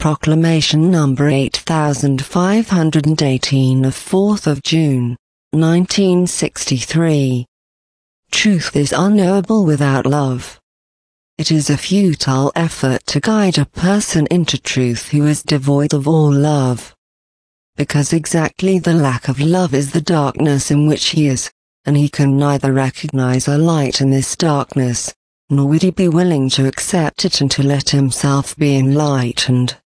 Proclamation number 8518 of 4th of June, 1963. Truth is unknowable without love. It is a futile effort to guide a person into truth who is devoid of all love. Because exactly the lack of love is the darkness in which he is, and he can neither recognize a light in this darkness, nor would he be willing to accept it and to let himself be enlightened.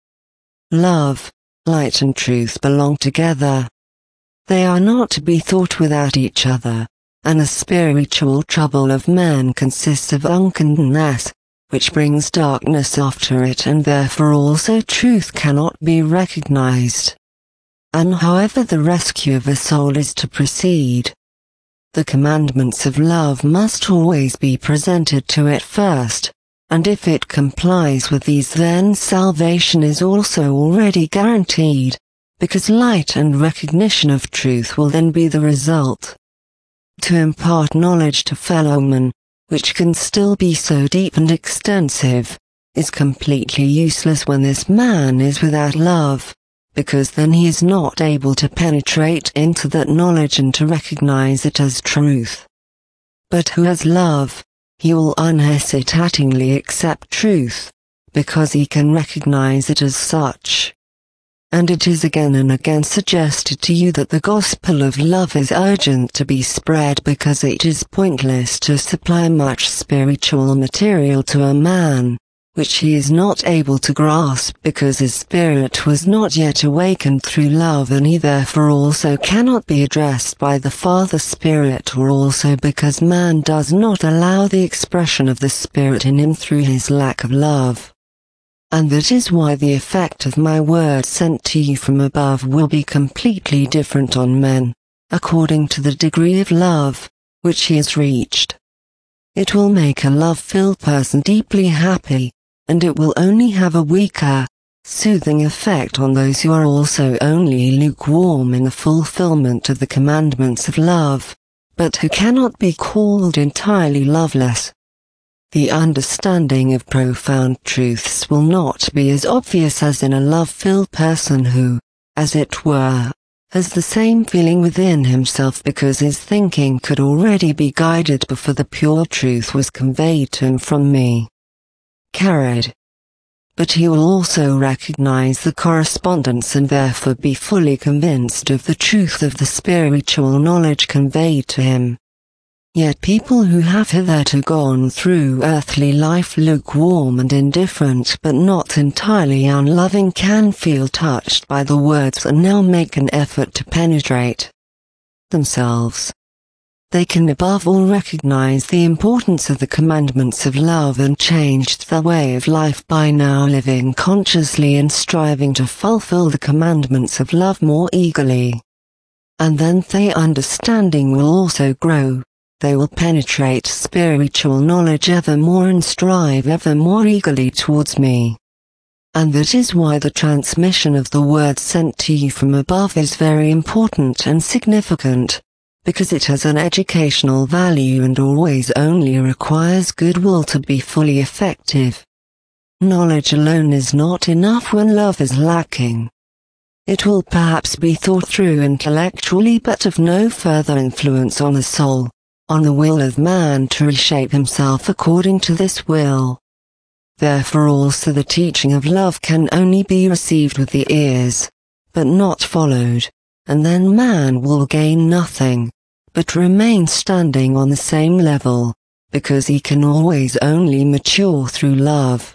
Love, light and truth belong together. They are not to be thought without each other, and the spiritual trouble of man consists of unkindness, which brings darkness after it, and therefore also truth cannot be recognized. And however the rescue of a soul is to proceed, the commandments of love must always be presented to it first, and if it complies with these, then salvation is also already guaranteed, because light and recognition of truth will then be the result. To impart knowledge to fellow men, which can still be so deep and extensive, is completely useless when this man is without love, because then he is not able to penetrate into that knowledge and to recognize it as truth. But who has love, he will unhesitatingly accept truth, because he can recognize it as such. And it is again and again suggested to you that the gospel of love is urgent to be spread, because it is pointless to supply much spiritual material to a man, which he is not able to grasp, because his spirit was not yet awakened through love, and he therefore also cannot be addressed by the Father Spirit, or also because man does not allow the expression of the Spirit in him through his lack of love. And that is why the effect of my word sent to you from above will be completely different on men, according to the degree of love which he has reached. It will make a love-filled person deeply happy, and it will only have a weaker, soothing effect on those who are also only lukewarm in the fulfillment of the commandments of love, but who cannot be called entirely loveless. The understanding of profound truths will not be as obvious as in a love-filled person who, as it were, has the same feeling within himself, because his thinking could already be guided before the pure truth was conveyed to him from me. Carried. But he will also recognize the correspondence and therefore be fully convinced of the truth of the spiritual knowledge conveyed to him. Yet people who have hitherto gone through earthly life lukewarm and indifferent but not entirely unloving can feel touched by the words and now make an effort to penetrate themselves. They can above all recognize the importance of the commandments of love and change their way of life by now living consciously and striving to fulfill the commandments of love more eagerly. And then their understanding will also grow. They will penetrate spiritual knowledge ever more and strive ever more eagerly towards me. And that is why the transmission of the word sent to you from above is very important and significant, because it has an educational value and always only requires goodwill to be fully effective. Knowledge alone is not enough when love is lacking. It will perhaps be thought through intellectually, but of no further influence on the soul, on the will of man to reshape himself according to this will. Therefore also the teaching of love can only be received with the ears, but not followed, and then man will gain nothing, but remain standing on the same level, because he can always only mature through love.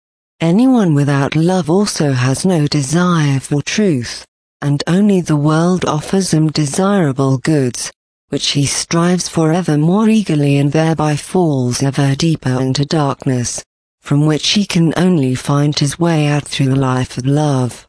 Anyone without love also has no desire for truth, and only the world offers him desirable goods, which he strives for ever more eagerly, and thereby falls ever deeper into darkness, from which he can only find his way out through the life of love.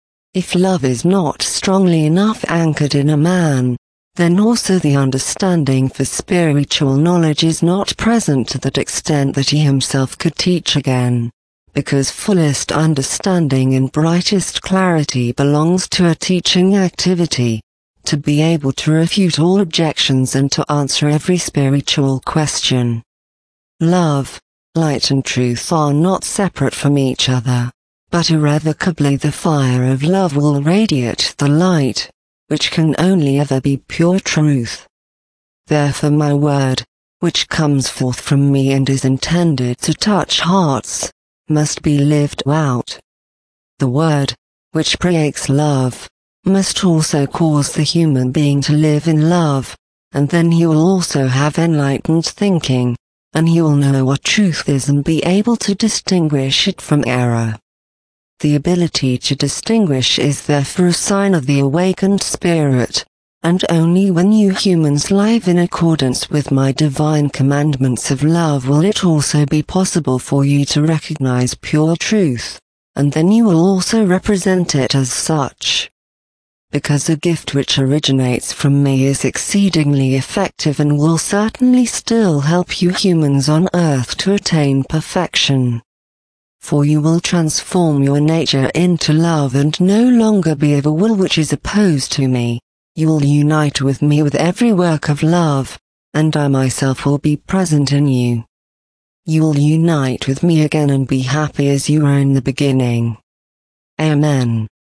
If love is not strongly enough anchored in a man, then also the understanding for spiritual knowledge is not present to that extent that he himself could teach again, because fullest understanding and brightest clarity belongs to a teaching activity, to be able to refute all objections and to answer every spiritual question. Love, light and truth are not separate from each other, but irrevocably the fire of love will radiate the light, which can only ever be pure truth. Therefore my word, which comes forth from me and is intended to touch hearts, must be lived out. The word, which creates love, must also cause the human being to live in love, and then he will also have enlightened thinking, and he will know what truth is and be able to distinguish it from error. The ability to distinguish is therefore a sign of the awakened spirit, and only when you humans live in accordance with my divine commandments of love will it also be possible for you to recognize pure truth, and then you will also represent it as such. Because a gift which originates from me is exceedingly effective and will certainly still help you humans on earth to attain perfection. For you will transform your nature into love and no longer be of a will which is opposed to me. You will unite with me with every work of love, and I myself will be present in you. You will unite with me again and be happy as you were in the beginning. Amen.